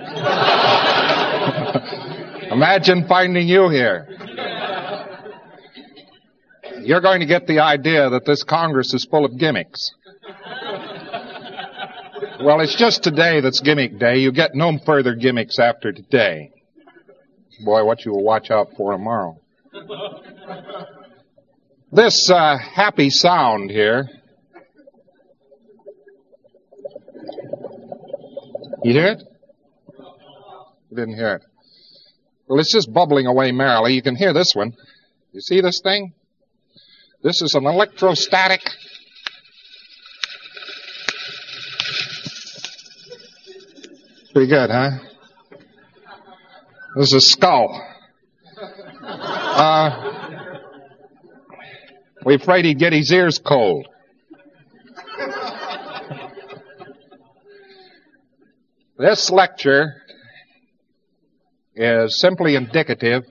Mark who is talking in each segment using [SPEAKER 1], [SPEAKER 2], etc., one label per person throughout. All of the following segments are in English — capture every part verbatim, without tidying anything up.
[SPEAKER 1] Imagine finding you here. You're going to get the idea that this Congress is full of gimmicks. Well, it's just today that's gimmick day. You get no further gimmicks after today. Boy, what you will watch out for tomorrow. This uh, happy sound here. You hear it? You didn't hear it. Well, it's just bubbling away merrily. You can hear this one. You see this thing? This is an electrostatic. Pretty good, huh? This is a skull. Uh, we're afraid he'd get his ears cold. This lecture is simply indicative,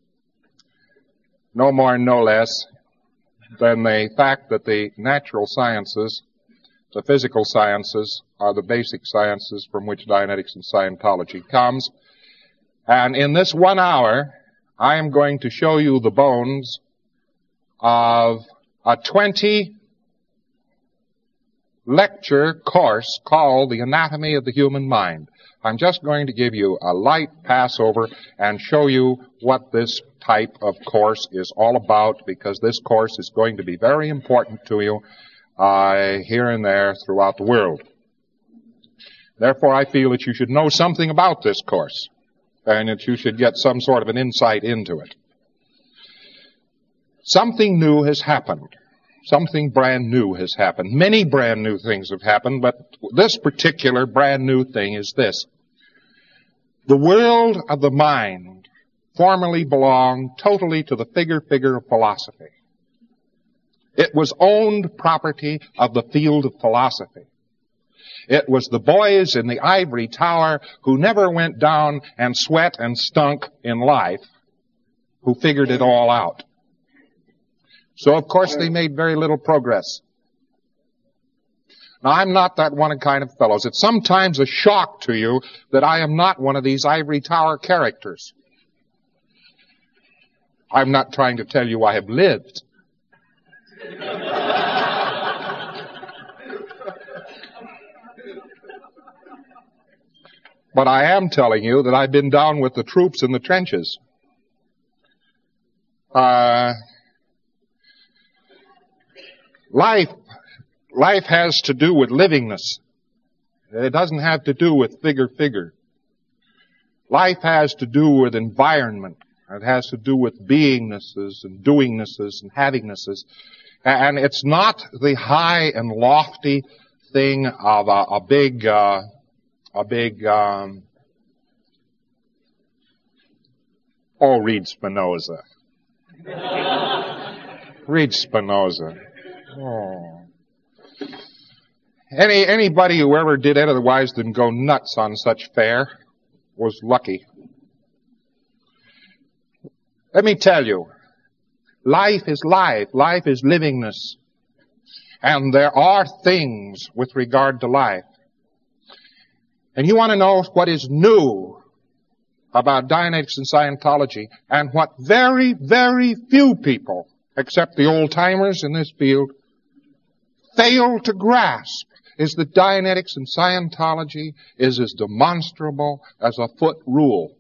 [SPEAKER 1] no more and no less, than the fact that the natural sciences, the physical sciences, are the basic sciences from which Dianetics and Scientology comes. And in this one hour, I am going to show you the bones of a twenty lecture course called The Anatomy of the Human Mind. I'm just going to give you a light pass over and show you what this type of course is all about, because this course is going to be very important to you uh, here and there throughout the world. Therefore, I feel that you should know something about this course and that you should get some sort of an insight into it. Something new has happened. Something brand new has happened. Many brand new things have happened, but this particular brand new thing is this. The world of the mind formerly belonged totally to the figure-figure of philosophy. It was owned property of the field of philosophy. It was the boys in the ivory tower who never went down and sweat and stunk in life who figured it all out. So, of course, they made very little progress. Now, I'm not that one kind of fellows. It's sometimes a shock to you that I am not one of these ivory tower characters. I'm not trying to tell you I have lived. But I am telling you that I've been down with the troops in the trenches. Uh... Life, life has to do with livingness. It doesn't have to do with figure-figure. Life has to do with environment. It has to do with beingnesses and doingnesses and havingnesses. And it's not the high and lofty thing of a, a big, uh, a big, um, oh, read Spinoza. Read Spinoza. Oh. Any anybody who ever did otherwise than go nuts on such fare was lucky. Let me tell you, life is life. Life is livingness. And there are things with regard to life. And you want to know what is new about Dianetics and Scientology, and what very, very few people, except the old-timers in this field, fail to grasp, is that Dianetics and Scientology is as demonstrable as a foot rule.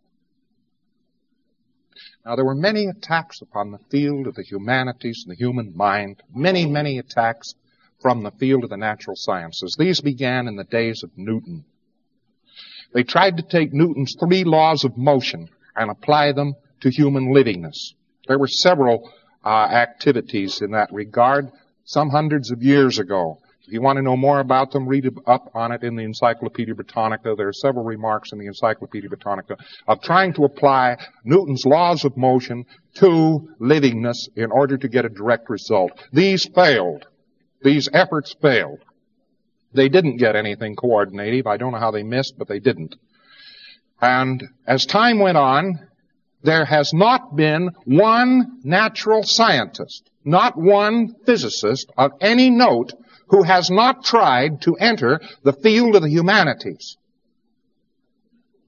[SPEAKER 1] Now, there were many attacks upon the field of the humanities and the human mind, many, many attacks from the field of the natural sciences. These began in the days of Newton. They tried to take Newton's three laws of motion and apply them to human livingness. There were several uh, activities in that regard some hundreds of years ago. If you want to know more about them, read up on it in the Encyclopedia Britannica. There are several remarks in the Encyclopedia Britannica of trying to apply Newton's laws of motion to livingness in order to get a direct result. These failed. These efforts failed. They didn't get anything coordinative. I don't know how they missed, but they didn't. And as time went on, there has not been one natural scientist, not one physicist of any note who has not tried to enter the field of the humanities.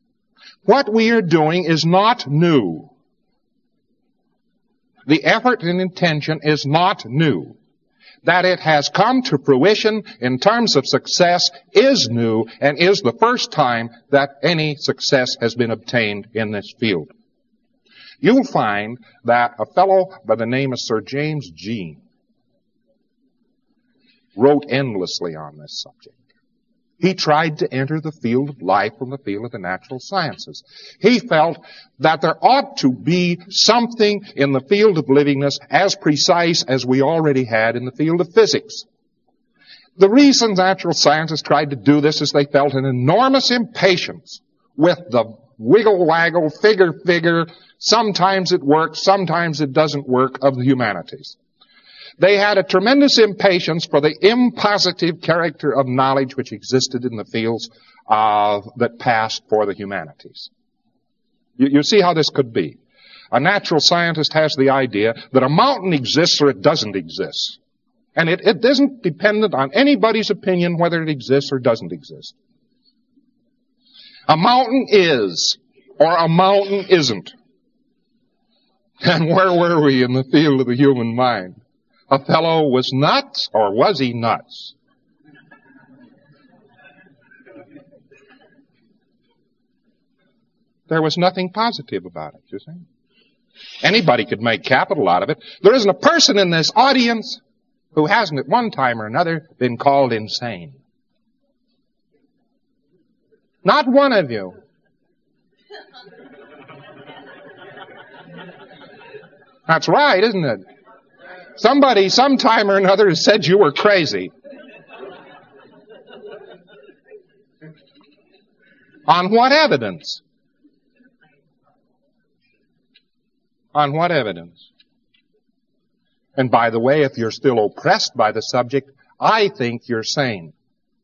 [SPEAKER 1] What we are doing is not new. The effort and intention is not new. That it has come to fruition in terms of success is new and is the first time that any success has been obtained in this field. You'll find that a fellow by the name of Sir James Jean wrote endlessly on this subject. He tried to enter the field of life from the field of the natural sciences. He felt that there ought to be something in the field of livingness as precise as we already had in the field of physics. The reason natural scientists tried to do this is they felt an enormous impatience with the wiggle-waggle, figure-figure, sometimes it works, sometimes it doesn't work of the humanities. They had a tremendous impatience for the impositive character of knowledge which existed in the fields uh, that passed for the humanities. You, you see how this could be. A natural scientist has the idea that a mountain exists or it doesn't exist. And it, it isn't dependent on anybody's opinion whether it exists or doesn't exist. A mountain is, or a mountain isn't. And where were we in the field of the human mind? A fellow was nuts, or was he nuts? There was nothing positive about it, you see. Anybody could make capital out of it. There isn't a person in this audience who hasn't at one time or another been called insane. Not one of you. That's right, isn't it? Somebody, sometime or another, has said you were crazy. On what evidence? On what evidence? And by the way, if you're still oppressed by the subject, I think you're sane.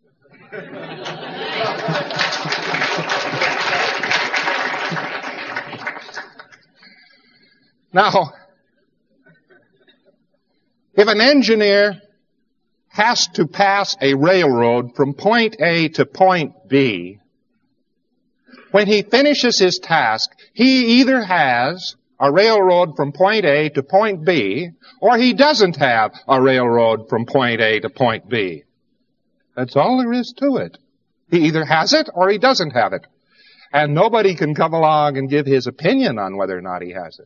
[SPEAKER 1] Now, if an engineer has to pass a railroad from point A to point B, when he finishes his task, he either has a railroad from point A to point B, or he doesn't have a railroad from point A to point B. That's all there is to it. He either has it or he doesn't have it. And nobody can come along and give his opinion on whether or not he has it.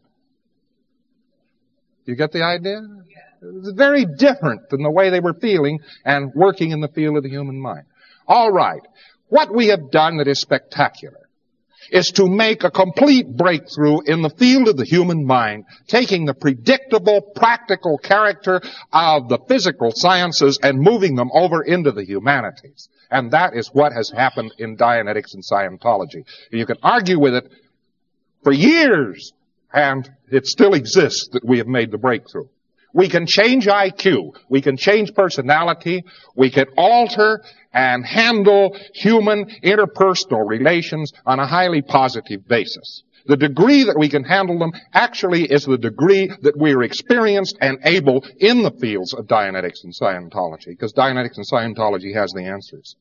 [SPEAKER 1] You get the idea? It's very different than the way they were feeling and working in the field of the human mind. All right. What we have done that is spectacular is to make a complete breakthrough in the field of the human mind, taking the predictable, practical character of the physical sciences and moving them over into the humanities. And that is what has happened in Dianetics and Scientology. You can argue with it for years, and it still exists that we have made the breakthrough. We can change I Q. We can change personality. We can alter and handle human interpersonal relations on a highly positive basis. The degree that we can handle them actually is the degree that we are experienced and able in the fields of Dianetics and Scientology, because Dianetics and Scientology has the answers.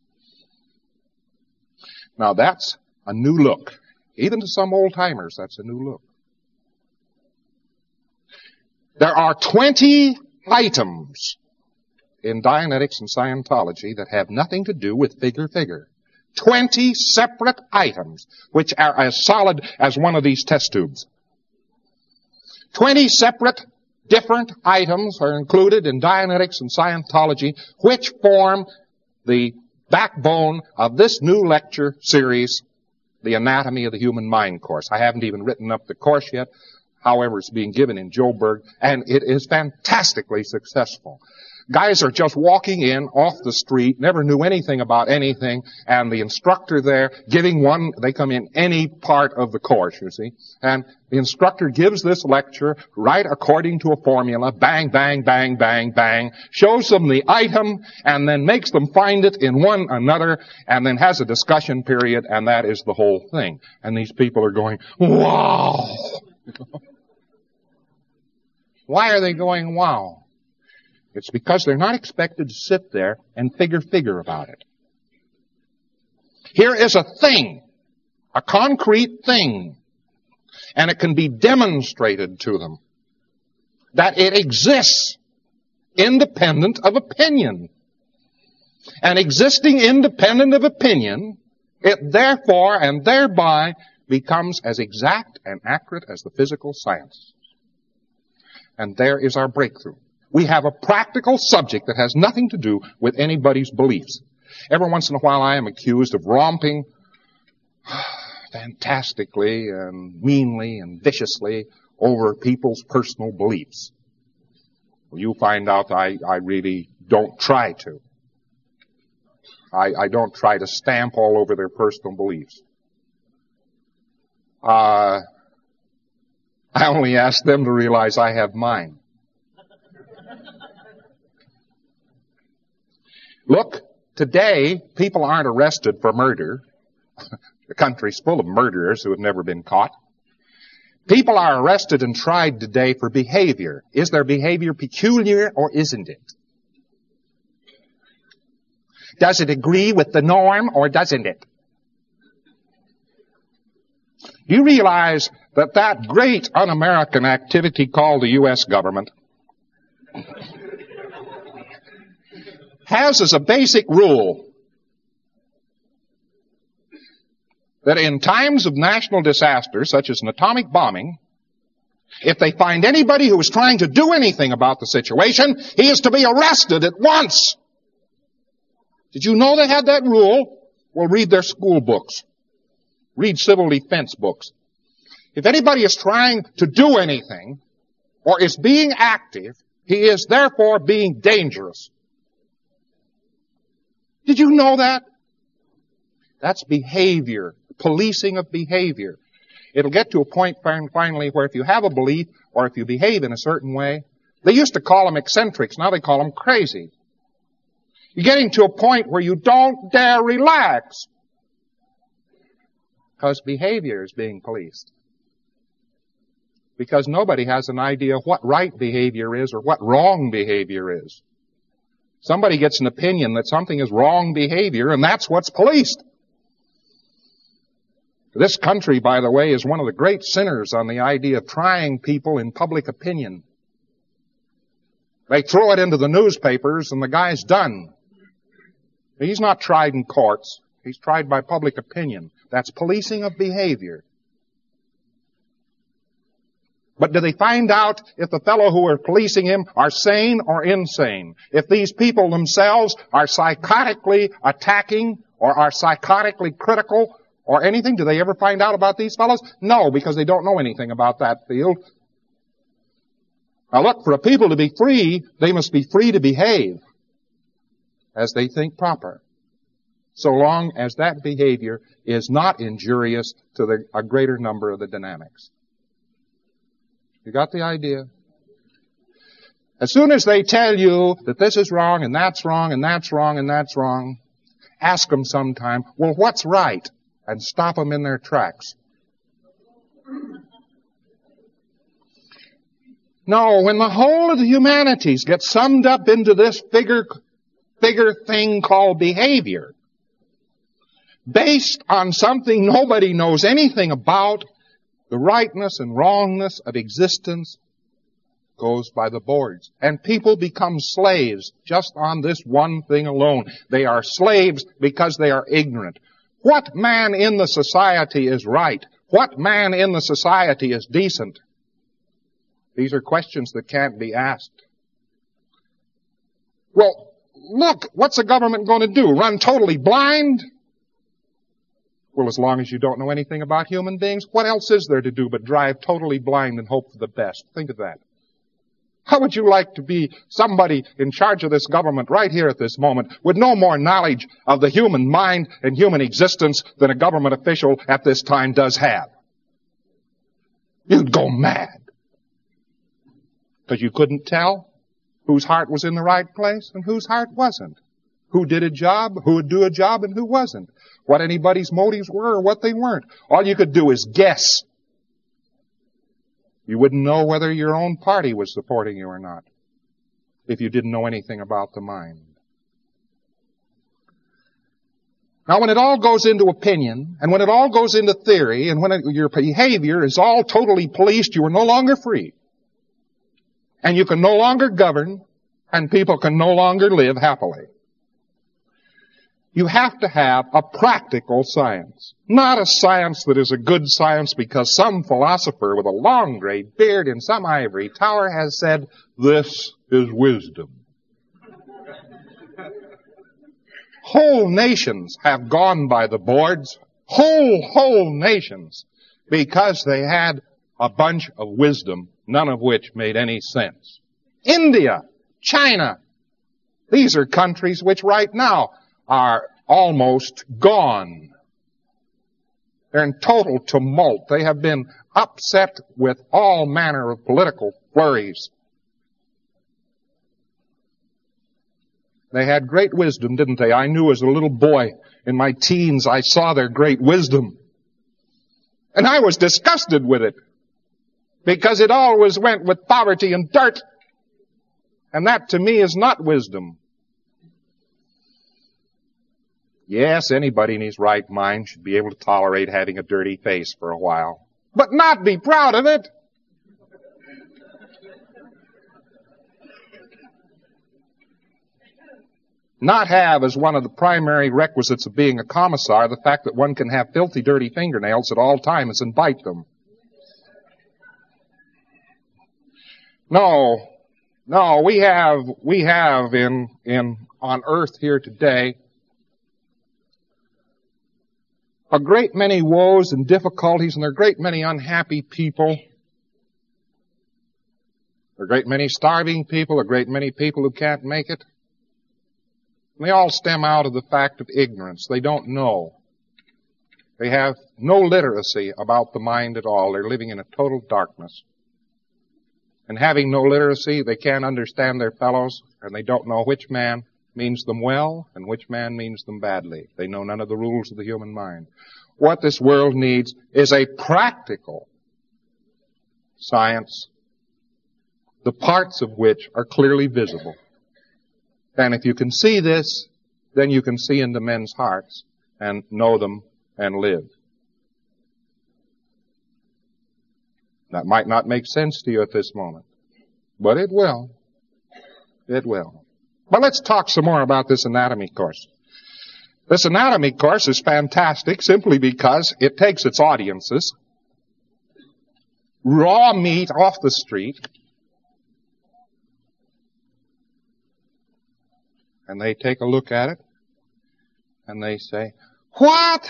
[SPEAKER 1] Now that's a new look. Even to some old-timers, that's a new look. There are twenty items in Dianetics and Scientology that have nothing to do with figure-figure. Twenty separate items, which are as solid as one of these test tubes. Twenty separate, different items are included in Dianetics and Scientology, which form the backbone of this new lecture series, The Anatomy of the Human Mind course. I haven't even written up the course yet. However, it's being given in Joburg, and it is fantastically successful. Guys are just walking in off the street, never knew anything about anything, and the instructor there giving one, they come in any part of the course, you see, and the instructor gives this lecture right according to a formula, bang, bang, bang, bang, bang, shows them the item, and then makes them find it in one another, and then has a discussion period, and that is the whole thing. And these people are going, wow! Why are they going, wow? It's because they're not expected to sit there and figure figure about it. Here is a thing, a concrete thing, and it can be demonstrated to them that it exists independent of opinion. And existing independent of opinion, it therefore and thereby becomes as exact and accurate as the physical science. And there is our breakthrough. We have a practical subject that has nothing to do with anybody's beliefs. Every once in a while I am accused of romping fantastically and meanly and viciously over people's personal beliefs. Well, you find out I, I really don't try to. I, I don't try to stamp all over their personal beliefs. Uh, I only ask them to realize I have mine. Look, today, people aren't arrested for murder. The country's full of murderers who have never been caught. People are arrested and tried today for behavior. Is their behavior peculiar or isn't it? Does it agree with the norm or doesn't it? Do you realize that that great un-American activity called the U S government has as a basic rule that in times of national disaster, such as an atomic bombing, if they find anybody who is trying to do anything about the situation, he is to be arrested at once. Did you know they had that rule? Well, read their school books. Read civil defense books. If anybody is trying to do anything or is being active, he is therefore being dangerous. Did you know that? That's behavior, policing of behavior. It'll get to a point finally where if you have a belief or if you behave in a certain way, they used to call them eccentrics, now they call them crazy. You're getting to a point where you don't dare relax because behavior is being policed. Because nobody has an idea what right behavior is or what wrong behavior is. Somebody gets an opinion that something is wrong behavior, and that's what's policed. This country, by the way, is one of the great sinners on the idea of trying people in public opinion. They throw it into the newspapers, and the guy's done. He's not tried in courts. He's tried by public opinion. That's policing of behavior. But do they find out if the fellow who are policing him are sane or insane? If these people themselves are psychotically attacking or are psychotically critical or anything? Do they ever find out about these fellows? No, because they don't know anything about that field. Now look, for a people to be free, they must be free to behave as they think proper, so long as that behavior is not injurious to the, a greater number of the dynamics. You got the idea? As soon as they tell you that this is wrong and that's wrong and that's wrong and that's wrong, ask them sometime, well, what's right? And stop them in their tracks. No, when the whole of the humanities gets summed up into this figure, figure thing called behavior, based on something nobody knows anything about, the rightness and wrongness of existence goes by the boards. And people become slaves just on this one thing alone. They are slaves because they are ignorant. What man in the society is right? What man in the society is decent? These are questions that can't be asked. Well, look, what's the government going to do? Run totally blind? Well, as long as you don't know anything about human beings, what else is there to do but drive totally blind and hope for the best? Think of that. How would you like to be somebody in charge of this government right here at this moment with no more knowledge of the human mind and human existence than a government official at this time does have? You'd go mad. Because you couldn't tell whose heart was in the right place and whose heart wasn't. Who did a job, who would do a job, and who wasn't. What anybody's motives were or what they weren't. All you could do is guess. You wouldn't know whether your own party was supporting you or not if you didn't know anything about the mind. Now, when it all goes into opinion, and when it all goes into theory, and when it, your behavior is all totally policed, you are no longer free. And you can no longer govern, and people can no longer live happily. You have to have a practical science. Not a science that is a good science because some philosopher with a long gray beard in some ivory tower has said, this is wisdom. Whole nations have gone by the boards, whole, whole nations, because they had a bunch of wisdom, none of which made any sense. India, China, these are countries which right now are almost gone. They're in total tumult. They have been upset with all manner of political flurries. They had great wisdom, didn't they? I knew as a little boy in my teens, I saw their great wisdom. And I was disgusted with it because it always went with poverty and dirt. And that to me is not wisdom. Yes, anybody in his right mind should be able to tolerate having a dirty face for a while, but not be proud of it. Not have as one of the primary requisites of being a commissar the fact that one can have filthy, dirty fingernails at all times and bite them. No, no, we have, we have in, in, on earth here today a great many woes and difficulties, and there are a great many unhappy people. There are a great many starving people, a great many people who can't make it. And they all stem out of the fact of ignorance. They don't know. They have no literacy about the mind at all. They're living in a total darkness. And having no literacy, they can't understand their fellows, and they don't know which man means them well and which man means them badly. They know none of the rules of the human mind. What this world needs is a practical science, the parts of which are clearly visible. And if you can see this, then you can see into men's hearts and know them and live. That might not make sense to you at this moment, but it will. It will. But let's talk some more about this anatomy course. This anatomy course is fantastic simply because it takes its audiences, raw meat off the street, and they take a look at it, and they say, what?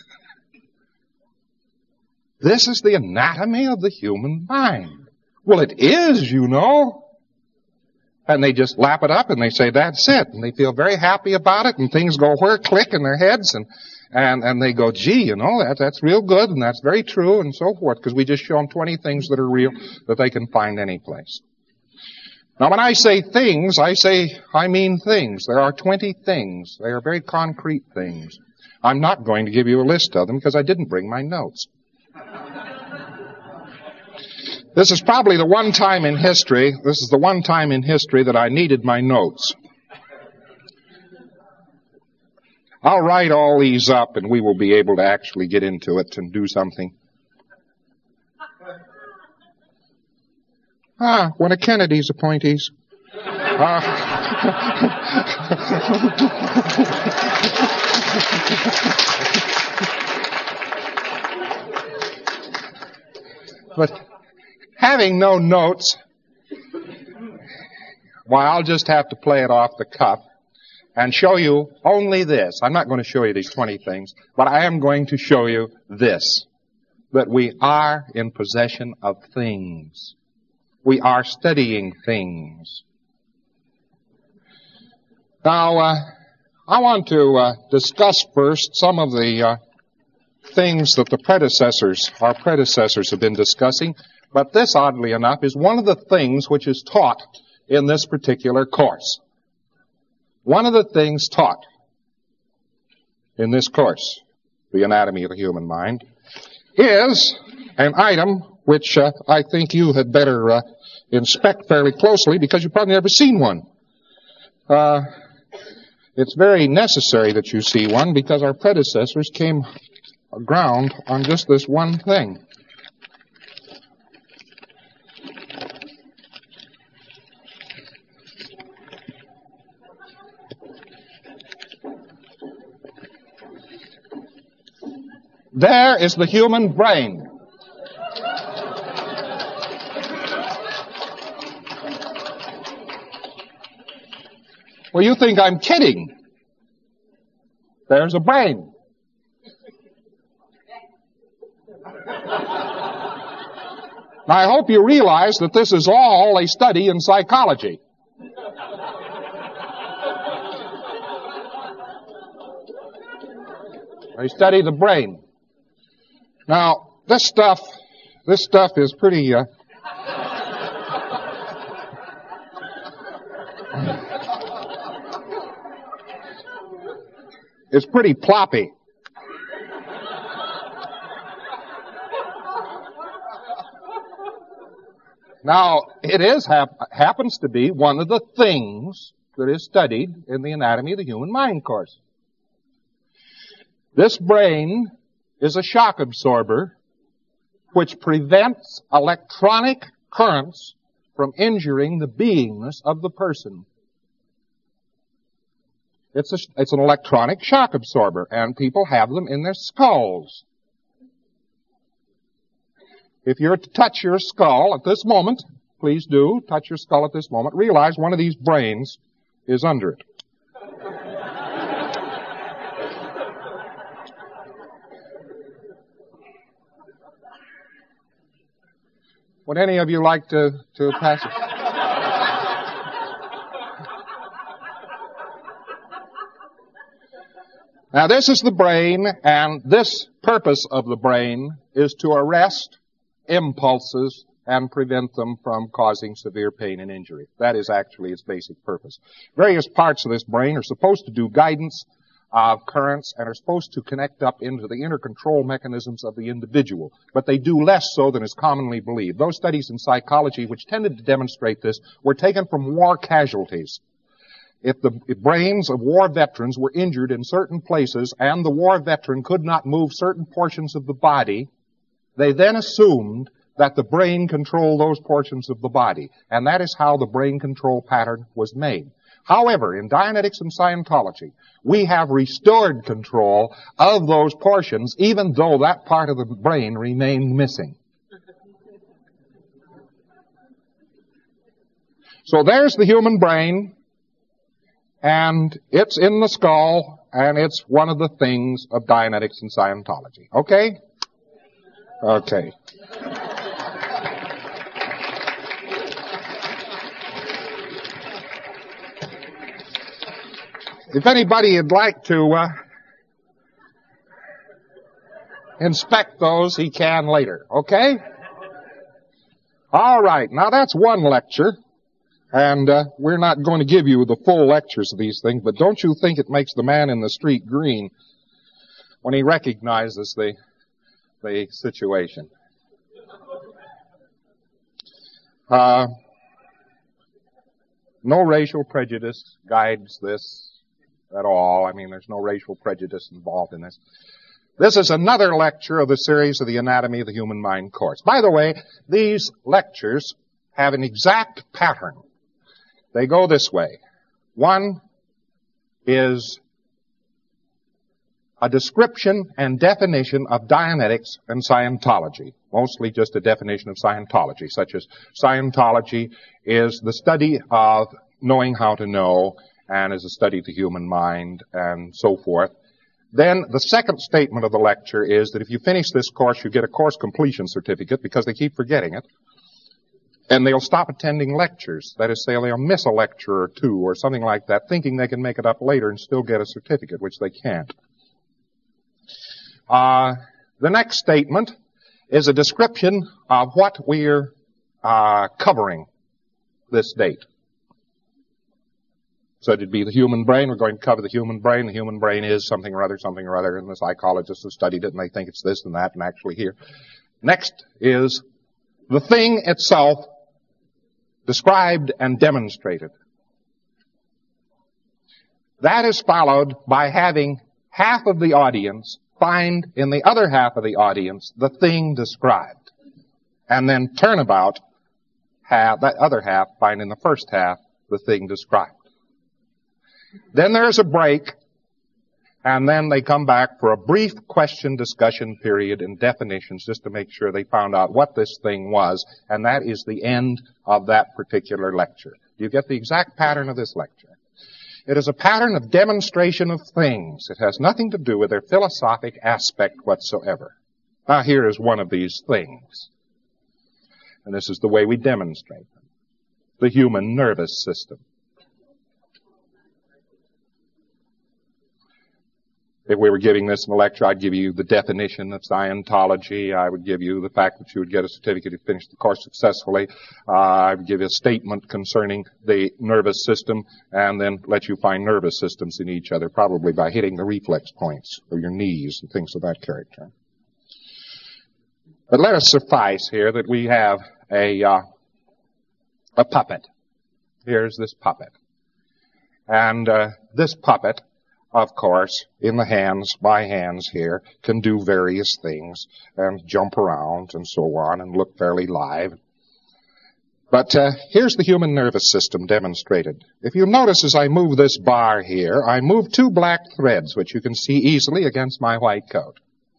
[SPEAKER 1] This is the anatomy of the human mind. Well, it is, you know. And they just lap it up and they say, that's it. And they feel very happy about it, and things go where click in their heads, and, and, and they go, gee, you know, that, that's real good, and that's very true, and so forth, because we just show them twenty things that are real that they can find any place. Now, when I say things, I say, I mean things. There are twenty things. They are very concrete things. I'm not going to give you a list of them because I didn't bring my notes. This is probably the one time in history, this is the one time in history that I needed my notes. I'll write all these up and we will be able to actually get into it and do something. Ah, one of Kennedy's appointees. Uh, but having no notes, well, I'll just have to play it off the cuff and show you only this. I'm not going to show you these twenty things, but I am going to show you this, that we are in possession of things. We are studying things. Now, uh, I want to uh, discuss first some of the uh, things that the predecessors, our predecessors have been discussing, but this, oddly enough, is one of the things which is taught in this particular course. One of the things taught in this course, the anatomy of the human mind, is an item which uh, I think you had better uh, inspect fairly closely because you've probably never seen one. Uh, It's very necessary that you see one because our predecessors came aground on just this one thing. There is the human brain. Well, you think I'm kidding. There's a brain. Now, I hope you realize that this is all a study in psychology. They study the brain. Now, this stuff, this stuff is pretty, uh, it's pretty ploppy. Now, it is hap- happens to be one of the things that is studied in the Anatomy of the Human Mind course. This brain is a shock absorber which prevents electronic currents from injuring the beingness of the person. It's, a, it's an electronic shock absorber, and people have them in their skulls. If you're to touch your skull at this moment, please do touch your skull at this moment, realize one of these brains is under it. Would any of you like to, to pass it? Now, this is the brain, and this purpose of the brain is to arrest impulses and prevent them from causing severe pain and injury. That is actually its basic purpose. Various parts of this brain are supposed to do guidance of currents and are supposed to connect up into the inner control mechanisms of the individual, but they do less so than is commonly believed. Those studies in psychology which tended to demonstrate this were taken from war casualties. If the brains of war veterans were injured in certain places and the war veteran could not move certain portions of the body, they then assumed that the brain controlled those portions of the body, and that is how the brain control pattern was made. However, in Dianetics and Scientology, we have restored control of those portions, even though that part of the brain remained missing. So there's the human brain, and it's in the skull, and it's one of the things of Dianetics and Scientology. Okay? Okay. If anybody would like to uh, inspect those, he can later. Okay? All right. Now, that's one lecture. And uh, we're not going to give you the full lectures of these things, but don't you think it makes the man in the street green when he recognizes the, the situation? Uh, no racial prejudice guides this at all. I mean, there's no racial prejudice involved in this. This is another lecture of the series of the Anatomy of the Human Mind course. By the way, these lectures have an exact pattern. They go this way. One is a description and definition of Dianetics and Scientology, mostly just a definition of Scientology, such as Scientology is the study of knowing how to know, and is a study of the human mind, and so forth. Then the second statement of the lecture is that if you finish this course, you get a course completion certificate, because they keep forgetting it. And they'll stop attending lectures. That is, say, they'll miss a lecture or two or something like that, thinking they can make it up later and still get a certificate, which they can't. Uh, the next statement is a description of what we're uh, covering this date. So it'd be the human brain. We're going to cover the human brain. The human brain is something or other, something or other, and the psychologists have studied it, and they think it's this and that, and actually here. Next is the thing itself, described and demonstrated. That is followed by having half of the audience find in the other half of the audience the thing described. And then turnabout, half, that other half find in the first half the thing described. Then there's a break, and then they come back for a brief question discussion period and definitions just to make sure they found out what this thing was, and that is the end of that particular lecture. You get the exact pattern of this lecture. It is a pattern of demonstration of things. It has nothing to do with their philosophic aspect whatsoever. Now here is one of these things. And this is the way we demonstrate them. The human nervous system. If we were giving this in a lecture, I'd give you the definition of Scientology. I would give you the fact that you would get a certificate if you finished the course successfully. Uh, I would give you a statement concerning the nervous system, and then let you find nervous systems in each other, probably by hitting the reflex points of your knees and things of that character. But let us suffice here that we have a, uh, a puppet. Here's this puppet. And uh, this puppet, of course, in the hands, my hands here, can do various things and jump around and so on and look fairly live. But uh, here's the human nervous system demonstrated. If you notice as I move this bar here, I move two black threads, which you can see easily against my white coat.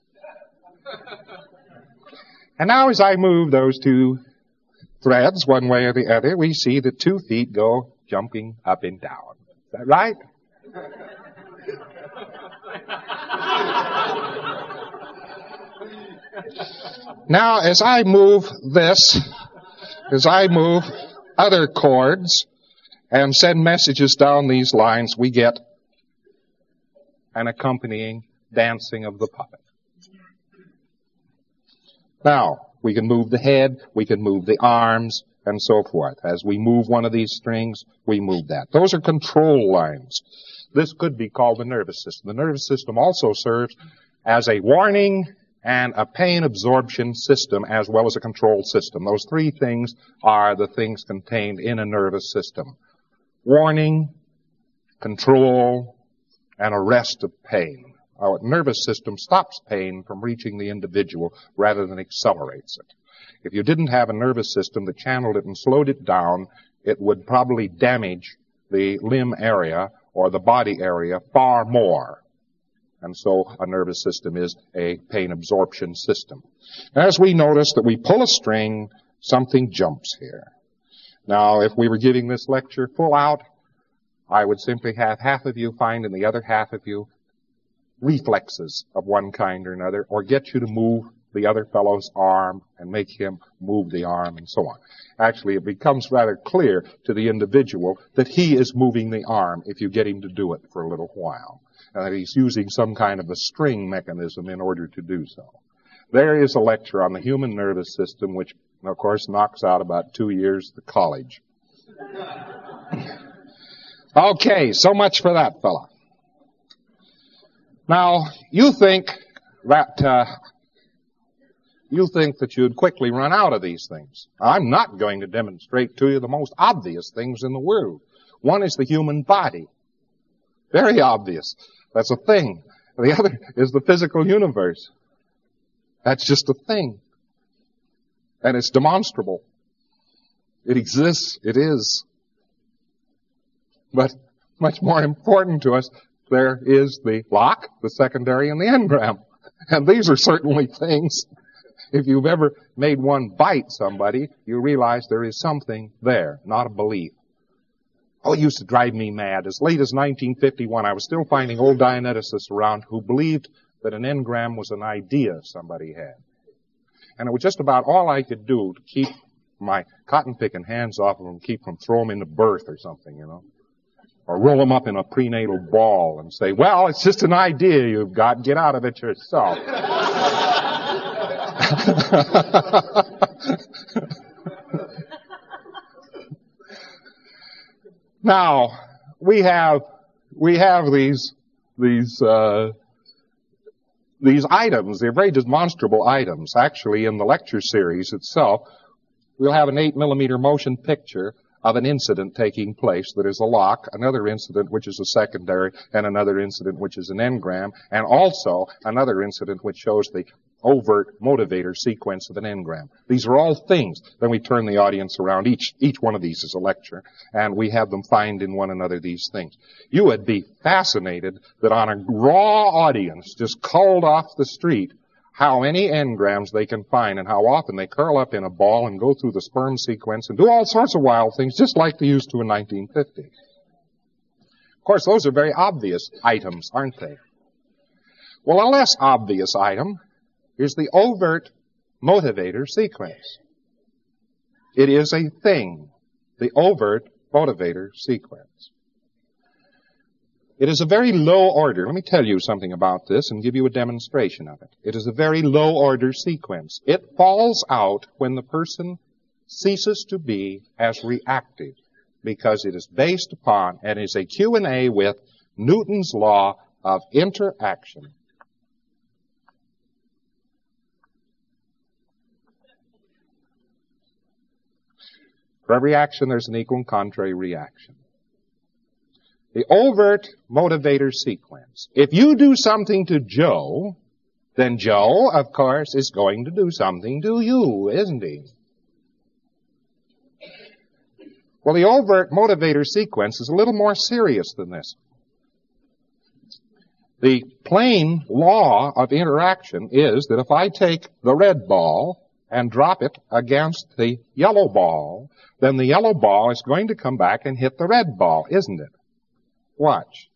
[SPEAKER 1] And now as I move those two threads one way or the other, we see the two feet go jumping up and down. Is that right? Now, as I move this, as I move other chords and send messages down these lines, we get an accompanying dancing of the puppet. Now, we can move the head, we can move the arms, and so forth. As we move one of these strings, we move that. Those are control lines. This could be called the nervous system. The nervous system also serves as a warning and a pain absorption system as well as a control system. Those three things are the things contained in a nervous system. Warning, control, and arrest of pain. Our nervous system stops pain from reaching the individual rather than accelerates it. If you didn't have a nervous system that channeled it and slowed it down, it would probably damage the limb area or the body area far more. And so a nervous system is a pain absorption system. As we notice that we pull a string, something jumps here. Now, if we were giving this lecture full out, I would simply have half of you find in the other half of you reflexes of one kind or another, or get you to move the other fellow's arm and make him move the arm and so on. Actually, it becomes rather clear to the individual that he is moving the arm if you get him to do it for a little while, and that he's using some kind of a string mechanism in order to do so. There is a lecture on the human nervous system, which, of course, knocks out about two years to college. Okay, so much for that fella. Now, you think that uh, you think that you'd quickly run out of these things. I'm not going to demonstrate to you the most obvious things in the world. One is the human body. Very obvious. That's a thing. The other is the physical universe. That's just a thing. And it's demonstrable. It exists. It is. But much more important to us, there is the lock, the secondary, and the engram. And these are certainly things. If you've ever made one bite somebody, you realize there is something there, not a belief. Oh, it used to drive me mad. As late as nineteen fifty-one, I was still finding old Dianeticists around who believed that an engram was an idea somebody had. And it was just about all I could do to keep my cotton-picking hands off of them, keep from throwing them into birth or something, you know. Or roll them up in a prenatal ball and say, well, it's just an idea you've got. Get out of it yourself. Now, we have, we have these, these, uh, these items. They're very demonstrable items. Actually, in the lecture series itself, we'll have an eight millimeter motion picture of an incident taking place that is a lock, another incident which is a secondary, and another incident which is an engram, and also another incident which shows the overt motivator sequence of an engram. These are all things. Then we turn the audience around. Each, each one of these is a lecture, and we have them find in one another these things. You would be fascinated that on a raw audience, just culled off the street, how many engrams they can find and how often they curl up in a ball and go through the sperm sequence and do all sorts of wild things just like they used to in nineteen fifty. Of course, those are very obvious items, aren't they? Well, a less obvious item is the overt motivator sequence. It is a thing, the overt motivator sequence. It is a very low order. Let me tell you something about this and give you a demonstration of it. It is a very low order sequence. It falls out when the person ceases to be as reactive because it is based upon and is a Q and A with Newton's law of interaction. For every action, there's an equal and contrary reaction. The overt motivator sequence. If you do something to Joe, then Joe, of course, is going to do something to you, isn't he? Well, the overt motivator sequence is a little more serious than this. The plain law of interaction is that if I take the red ball and drop it against the yellow ball, then the yellow ball is going to come back and hit the red ball, isn't it? Watch.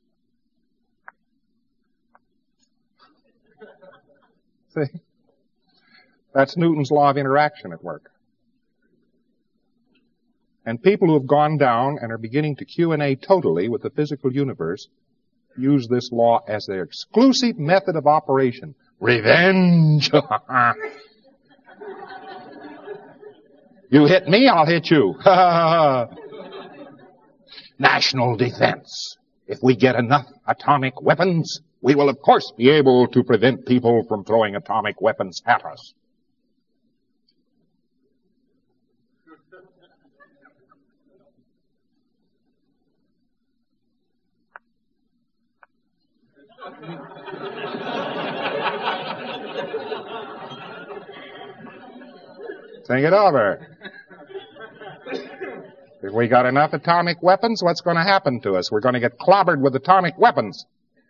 [SPEAKER 1] See? That's Newton's law of interaction at work. And people who have gone down and are beginning to Q and A totally with the physical universe use this law as their exclusive method of operation. Revenge! You hit me, I'll hit you. National defense. If we get enough atomic weapons, we will of course be able to prevent people from throwing atomic weapons at us. Think it over. If we got enough atomic weapons, what's going to happen to us? We're going to get clobbered with atomic weapons.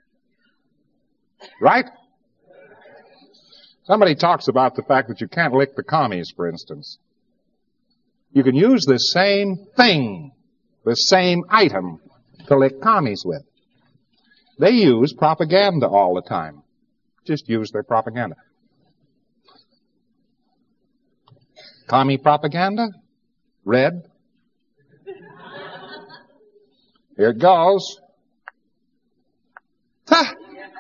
[SPEAKER 1] Right? Somebody talks about the fact that you can't lick the commies, for instance. You can use the same thing, the same item, to lick commies with. They use propaganda all the time. Just use their propaganda. Commie propaganda? Red. Here it goes. Ha!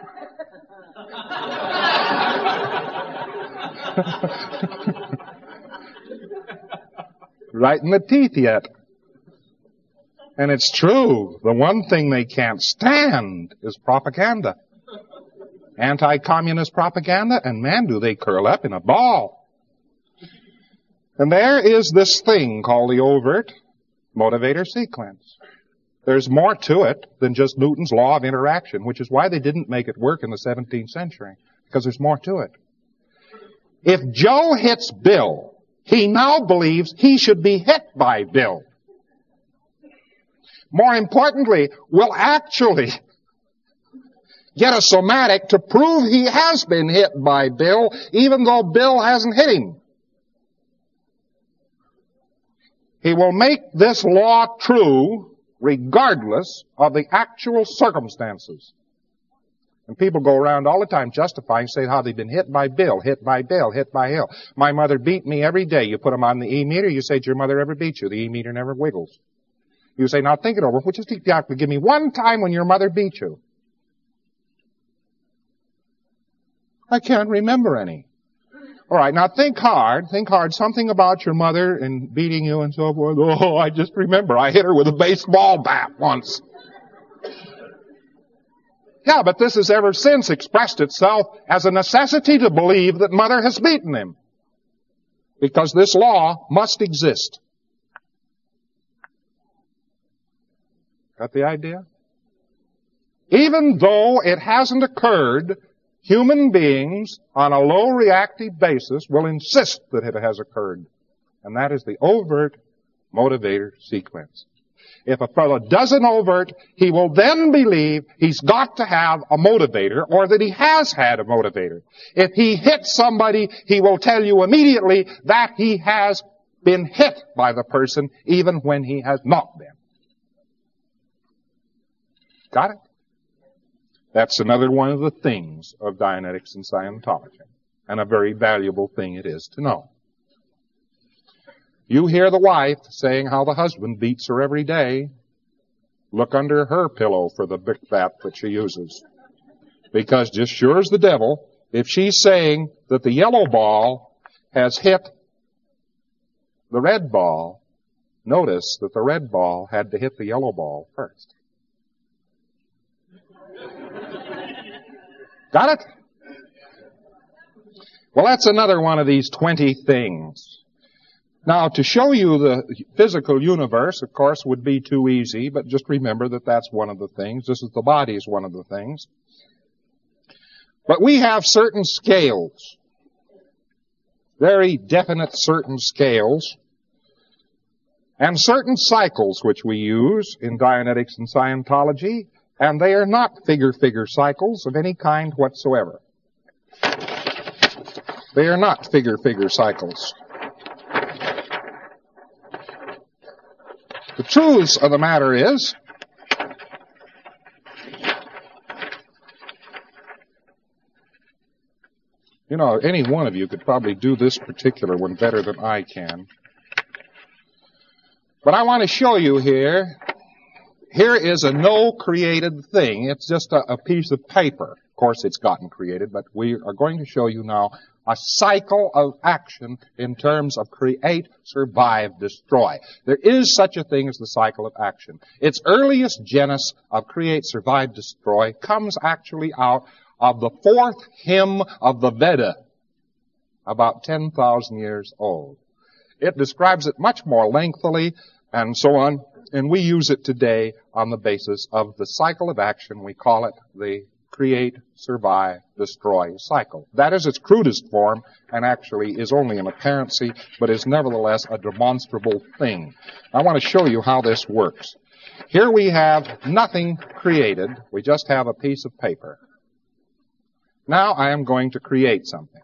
[SPEAKER 1] Right in the teeth yet. And it's true. The one thing they can't stand is propaganda. Anti-communist propaganda, and man, do they curl up in a ball. And there is this thing called the overt motivator sequence. There's more to it than just Newton's law of interaction, which is why they didn't make it work in the seventeenth century, because there's more to it. If Joe hits Bill, he now believes he should be hit by Bill. More importantly, will actually get a somatic to prove he has been hit by Bill, even though Bill hasn't hit him. He will make this law true regardless of the actual circumstances. And people go around all the time justifying, say how they've been hit by Bill, hit by Bill, hit by Hill. My mother beat me every day. You put them on the E-meter, you say, did your mother ever beat you? The E-meter never wiggles. You say, now think it over. Well, just exactly give me one time when your mother beat you. I can't remember any. All right, now think hard. Think hard. Something about your mother and beating you and so forth. Oh, I just remember. I hit her with a baseball bat once. Yeah, but this has ever since expressed itself as a necessity to believe that mother has beaten him. Because this law must exist. Got the idea? Even though it hasn't occurred, human beings on a low reactive basis will insist that it has occurred. And that is the overt motivator sequence. If a fellow does an overt, he will then believe he's got to have a motivator or that he has had a motivator. If he hits somebody, he will tell you immediately that he has been hit by the person even when he has not been. Got it? That's another one of the things of Dianetics and Scientology, and a very valuable thing it is to know. You hear the wife saying how the husband beats her every day. Look under her pillow for the Bic Bat that she uses. Because just sure as the devil, if she's saying that the yellow ball has hit the red ball, notice that the red ball had to hit the yellow ball first. Got it? Well, that's another one of these twenty things. Now, to show you the physical universe, of course, would be too easy, but just remember that that's one of the things. Just as the body is one of the things. But we have certain scales, very definite certain scales, and certain cycles which we use in Dianetics and Scientology, and they are not figure-figure cycles of any kind whatsoever. They are not figure-figure cycles. The truth of the matter is, you know, any one of you could probably do this particular one better than I can. But I want to show you here, here is a no created thing. It's just a, a piece of paper. Of course, it's gotten created, but we are going to show you now a cycle of action in terms of create, survive, destroy. There is such a thing as the cycle of action. Its earliest genus of create, survive, destroy comes actually out of the fourth hymn of the Veda, about ten thousand years old. It describes it much more lengthily and so on, and we use it today on the basis of the cycle of action. We call it the create, survive, destroy cycle. That is its crudest form and actually is only an apparency, but is nevertheless a demonstrable thing. I want to show you how this works. Here we have nothing created. We just have a piece of paper. Now I am going to create something.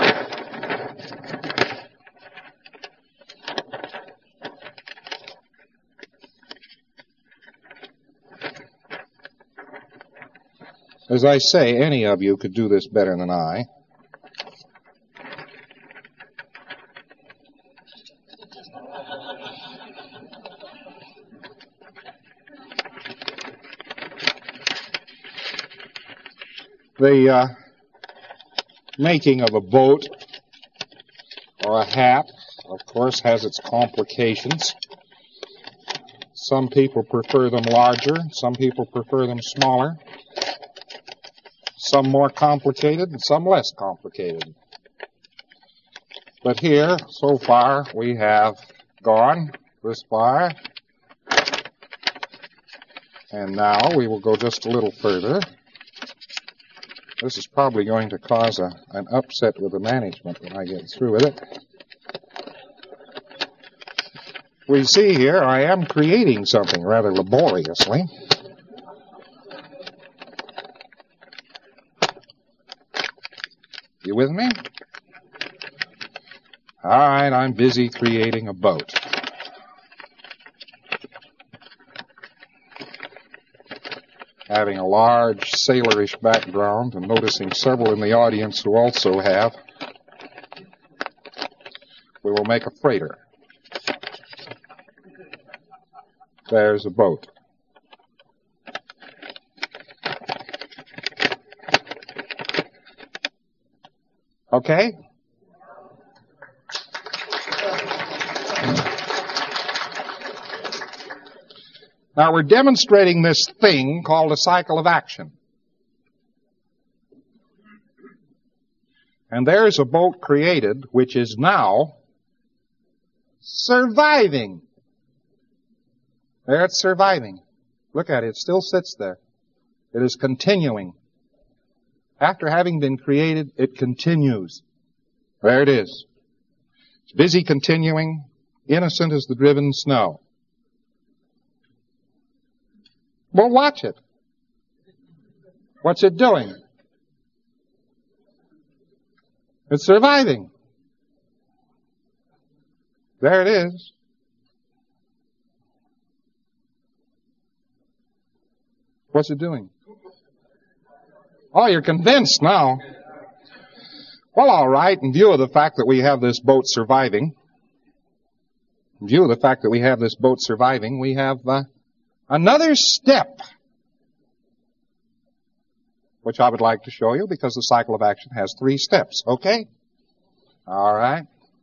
[SPEAKER 1] As I say, any of you could do this better than I. The uh, making of a boat or a hat, of course, has its complications. Some people prefer them larger, some people prefer them smaller. Some more complicated and some less complicated. But here, so far, we have gone this far. And now we will go just a little further. This is probably going to cause a, an upset with the management when I get through with it. We see here I am creating something rather laboriously. You with me? All right, I'm busy creating a boat. Having a large sailorish background and noticing several in the audience who also have, we will make a freighter. There's a boat. Okay? Now we're demonstrating this thing called a cycle of action. And there's a boat created which is now surviving. There it's surviving. Look at it. It still sits there. It is continuing. After having been created, it continues. There it is. It's busy continuing, innocent as the driven snow. Well, watch it. What's it doing? It's surviving. There it is. What's it doing? Oh, you're convinced now. Well, all right, in view of the fact that we have this boat surviving, in view of the fact that we have this boat surviving, we have uh, another step, which I would like to show you because the cycle of action has three steps, okay? All right.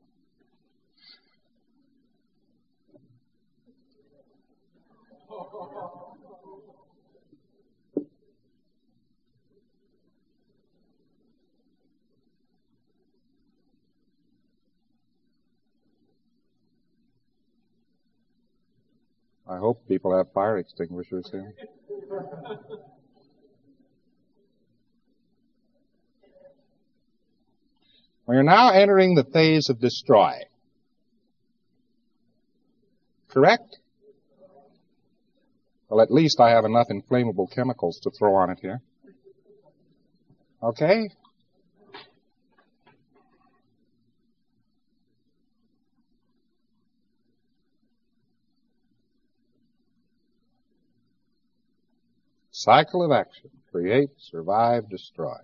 [SPEAKER 1] I hope people have fire extinguishers here. We are now entering the phase of destroy. Correct? Well, at least I have enough inflammable chemicals to throw on it here. Okay? Cycle of action. Create, survive, destroy.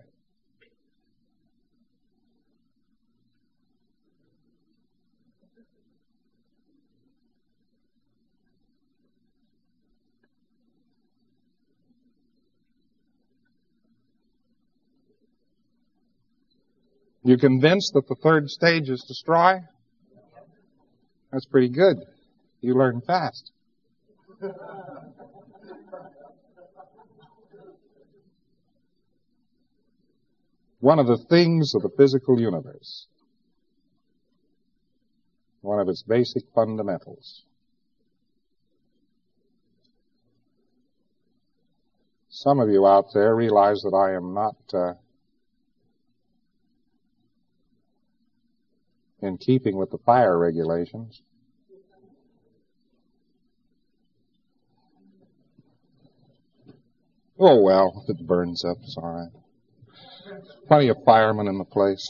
[SPEAKER 1] You convinced that the third stage is destroy? That's pretty good. You learn fast. One of the things of the physical universe, one of its basic fundamentals. Some of you out there realize that I am not uh, in keeping with the fire regulations. Oh, well, if it burns up, it's all right. Plenty of firemen in the place.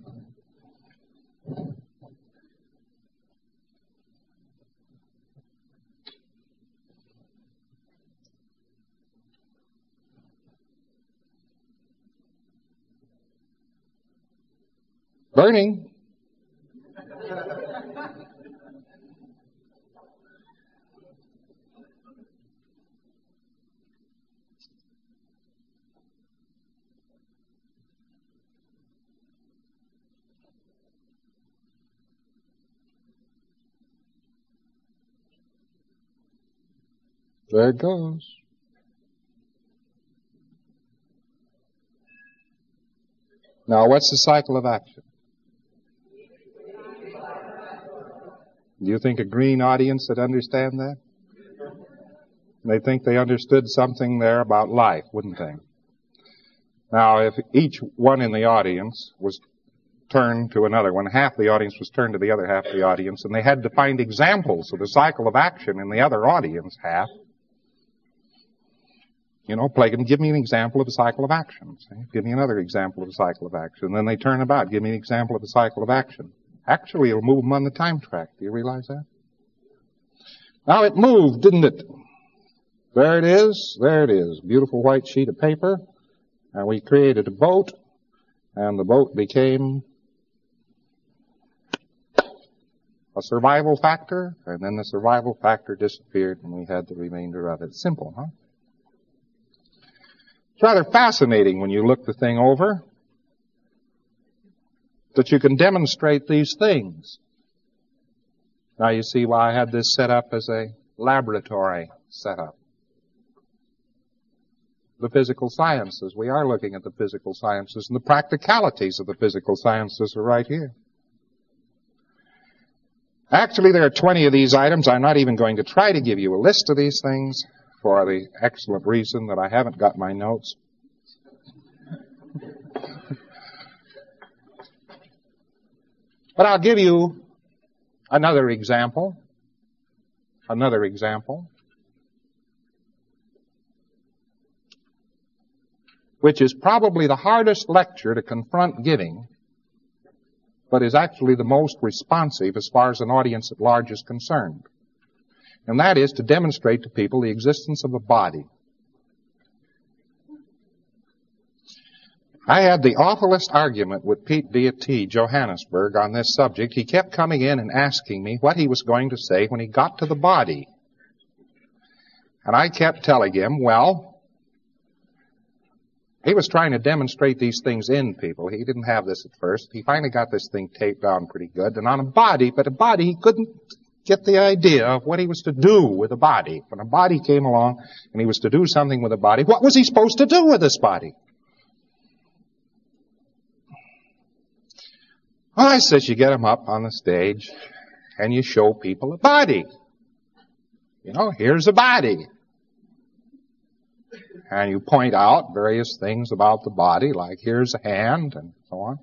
[SPEAKER 1] Burning. There it goes. Now, what's the cycle of action? Do you think a green audience would understand that? They think they understood something there about life, wouldn't they? Now, if each one in the audience was turned to another one, half the audience was turned to the other half of the audience, and they had to find examples of the cycle of action in the other audience half. You know, play them, give me an example of a cycle of action. See? Give me another example of a cycle of action. And then they turn about, give me an example of a cycle of action. Actually, it'll move them on the time track. Do you realize that? Now, it moved, didn't it? There it is. There it is. Beautiful white sheet of paper. And we created a boat. And the boat became a survival factor. And then the survival factor disappeared and we had the remainder of it. Simple, huh? It's rather fascinating when you look the thing over that you can demonstrate these things. Now you see why I had this set up as a laboratory setup. The physical sciences. We are looking at the physical sciences, and the practicalities of the physical sciences are right here. Actually, there are twenty of these items. I'm not even going to try to give you a list of these things. for the excellent reason that I haven't got my notes. But I'll give you another example. Another example. Which is probably the hardest lecture to confront giving, but is actually the most responsive as far as an audience at large is concerned. And that is to demonstrate to people the existence of a body. I had the awfulest argument with Pete Deity, Johannesburg, on this subject. He kept coming in and asking me what he was going to say when he got to the body. And I kept telling him, well, he was trying to demonstrate these things in people. He didn't have this at first. He finally got this thing taped down pretty good. And on a body, but a body, he couldn't get the idea of what he was to do with a body. When a body came along and he was to do something with a body, what was he supposed to do with this body? Well, I says you get him up on the stage and you show people a body. You know, here's a body. And you point out various things about the body, like here's a hand and so on.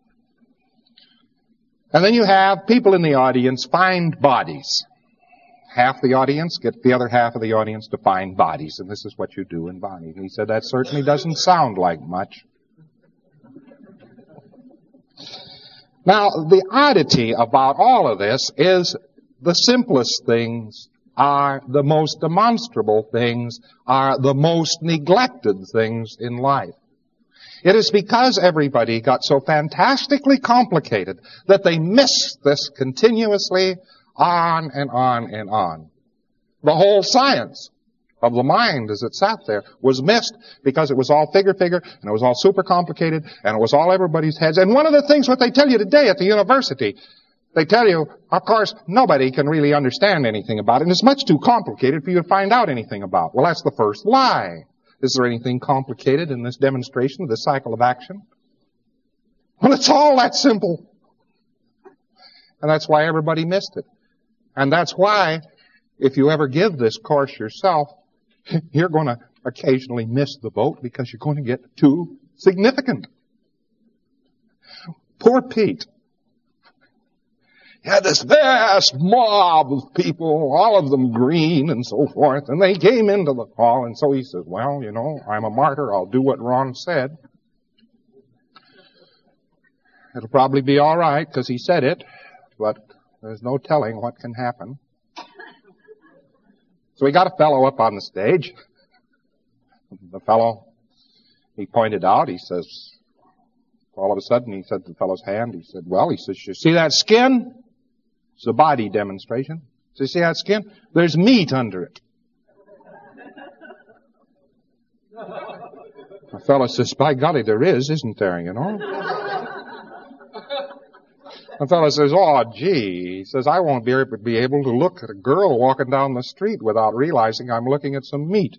[SPEAKER 1] And then you have people in the audience find bodies. Half the audience get the other half of the audience to find bodies, and this is what you do in bodies. And he said that certainly doesn't sound like much. Now, the oddity about all of this is the simplest things are the most demonstrable things, are the most neglected things in life. It is because everybody got so fantastically complicated that they miss this continuously on and on and on. The whole science of the mind as it sat there was missed because it was all figure figure and it was all super complicated and it was all everybody's heads. And one of the things what they tell you today at the university, they tell you, of course, nobody can really understand anything about it, and it's much too complicated for you to find out anything about. Well, that's the first lie. Is there anything complicated in this demonstration of the cycle of action? Well, it's all that simple. And that's why everybody missed it. And that's why, if you ever give this course yourself, you're going to occasionally miss the boat because you're going to get too significant. Poor Pete. He had this vast mob of people, all of them green and so forth, and they came into the hall, and so he says, well, you know, I'm a martyr, I'll do what Ron said. It'll probably be all right, because he said it, but there's no telling what can happen. So we got a fellow up on the stage. The fellow, he pointed out, he says, all of a sudden, he said to the fellow's hand, he said, well, he says, you see that skin? It's a body demonstration. So you see that skin? There's meat under it. The fellow says, by golly, there is, isn't there, you know? The fellow says, oh, gee. He says, I won't be able, be able to look at a girl walking down the street without realizing I'm looking at some meat.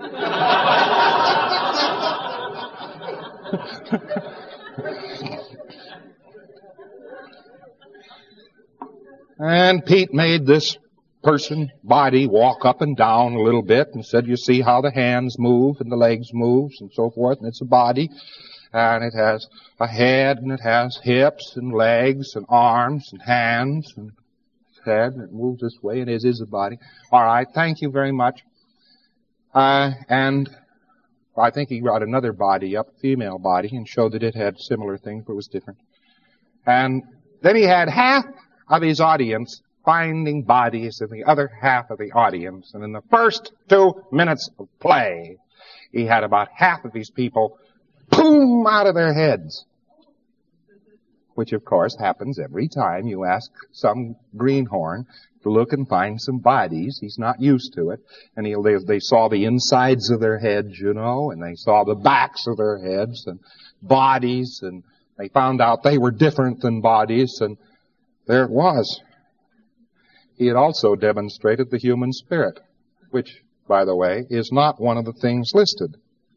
[SPEAKER 1] And Pete made this person, body, walk up and down a little bit and said, you see how the hands move and the legs move and so forth, and it's a body. And it has a head, and it has hips, and legs, and arms, and hands, and head, and it moves this way, and it is a body. All right, thank you very much. Uh, and I think he brought another body up, a female body, and showed that it had similar things, but it was different. And then he had half of his audience finding bodies in the other half of the audience. And in the first two minutes of play, he had about half of these people boom, out of their heads. Which, of course, happens every time you ask some greenhorn to look and find some bodies. He's not used to it. And he'll, they, they saw the insides of their heads, you know, and they saw the backs of their heads and bodies, and they found out they were different than bodies, and there it was. He had also demonstrated the human spirit, which, by the way, is not one of the things listed.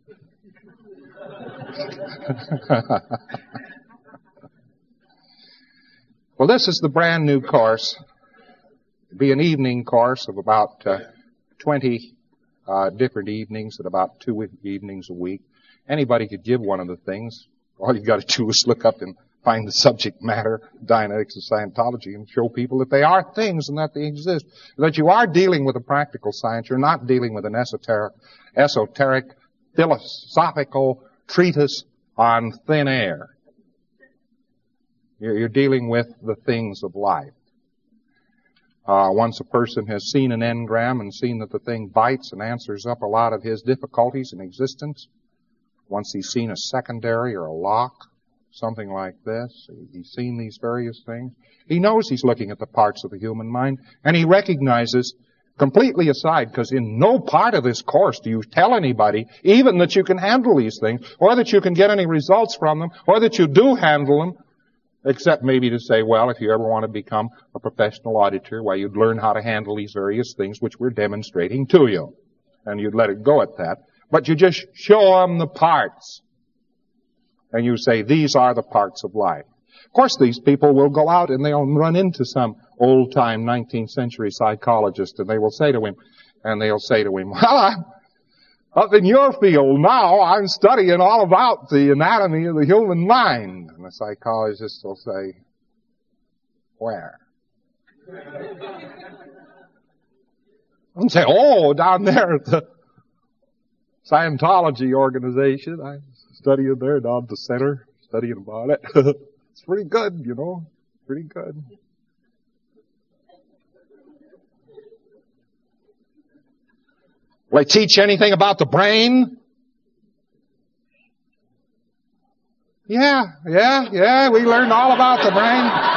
[SPEAKER 1] Well, this is the brand new course. It'll be an evening course of about uh, twenty uh, different evenings at about two evenings a week. Anybody could give one of the things. All you've got to do is look up and find the subject matter, Dianetics and Scientology, and show people that they are things and that they exist. That you are dealing with a practical science. You're not dealing with an esoteric, esoteric, philosophical treatise on thin air. You're, you're dealing with the things of life. Uh, once a person has seen an engram and seen that the thing bites and answers up a lot of his difficulties in existence, once he's seen a secondary or a lock, something like this, he's seen these various things, he knows he's looking at the parts of the human mind, and he recognizes, completely aside, because in no part of this course do you tell anybody even that you can handle these things, or that you can get any results from them, or that you do handle them, except maybe to say, well, if you ever want to become a professional auditor, well, you'd learn how to handle these various things which we're demonstrating to you. And you'd let it go at that. But you just show them the parts. And you say, these are the parts of life. Of course, these people will go out and they'll run into some old-time nineteenth century psychologist, and they will say to him, and they'll say to him, well, I'm up in your field now, I'm studying all about the anatomy of the human mind. And the psychologist will say, where? And say, oh, down there at the Scientology organization. I'm studying there down at the center, studying about it. It's pretty good, you know, pretty good. Will they teach anything about the brain? Yeah, yeah, yeah, we learned all about the brain.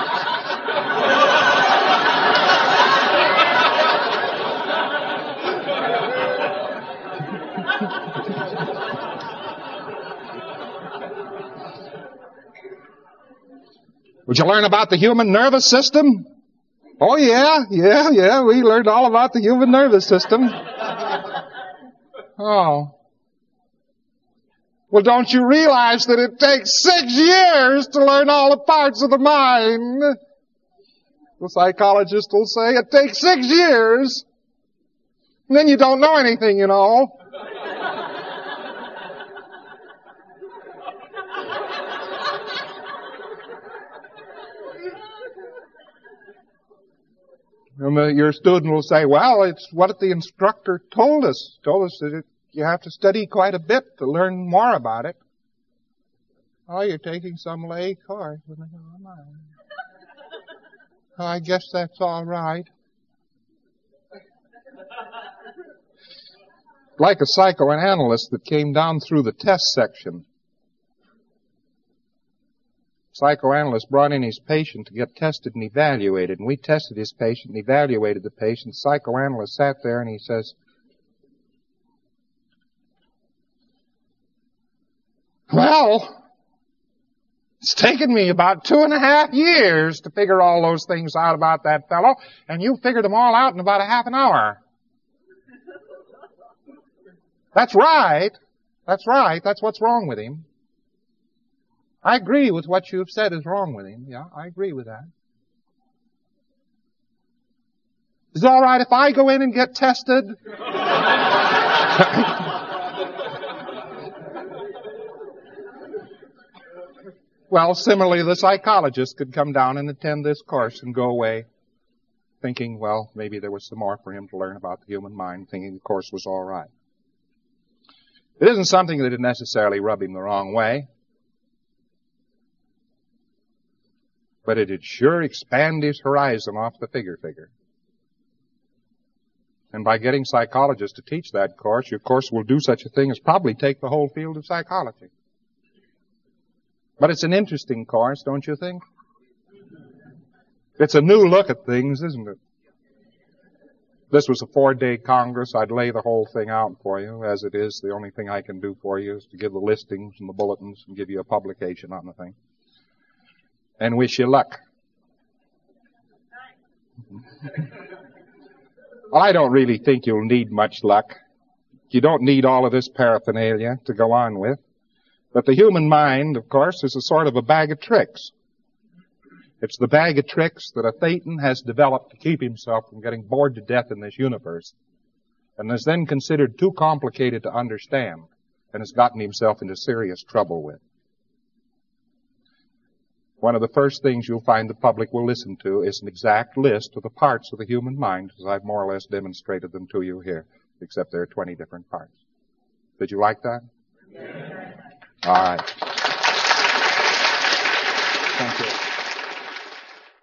[SPEAKER 1] Would you learn about the human nervous system? Oh yeah, yeah, yeah, we learned all about the human nervous system. Oh. Well, don't you realize that it takes six years to learn all the parts of the mind? The psychologist will say it takes six years. And then you don't know anything, you know. And the, your student will say, well, it's what the instructor told us. Told us that it, you have to study quite a bit to learn more about it. Oh, you're taking some lay course. Oh, I guess that's all right. Like a psychoanalyst that came down through the test section. Psychoanalyst brought in his patient to get tested and evaluated, and we tested his patient and evaluated the patient. The psychoanalyst sat there and he says, well, it's taken me about two and a half years to figure all those things out about that fellow, and you figured them all out in about a half an hour. That's right. That's right. That's what's wrong with him. I agree with what you've said is wrong with him. Yeah, I agree with that. Is it all right if I go in and get tested? Well, similarly, the psychologist could come down and attend this course and go away thinking, well, maybe there was some more for him to learn about the human mind, thinking the course was all right. It isn't something that would necessarily rub him the wrong way. But it'd sure expand his horizon off the figure figure. And by getting psychologists to teach that course, your course will do such a thing as probably take the whole field of psychology. But it's an interesting course, don't you think? It's a new look at things, isn't it? This was a four-day Congress. I'd lay the whole thing out for you. As it is, the only thing I can do for you is to give the listings and the bulletins and give you a publication on the thing. And wish you luck. Well, I don't really think you'll need much luck. You don't need all of this paraphernalia to go on with. But the human mind, of course, is a sort of a bag of tricks. It's the bag of tricks that a Thetan has developed to keep himself from getting bored to death in this universe. and is then considered too complicated to understand and has gotten himself into serious trouble with. One of the first things you'll find the public will listen to is an exact list of the parts of the human mind, as I've more or less demonstrated them to you here, except there are twenty different parts. Did you like that? Yes. All right. Thank you.